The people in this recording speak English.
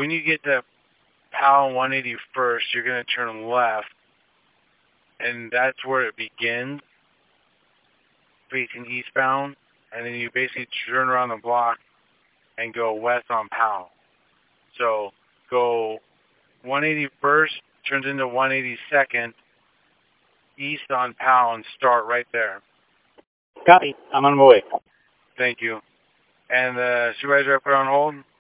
when you get to Powell 181st, you're going to turn left, and that's where it begins, facing eastbound, and then you basically turn around the block and go west on Powell. So go 181st, turns into 182nd, east on Powell, and start right there. Copy. I'm on my way. Thank you. And the supervisor I put on hold?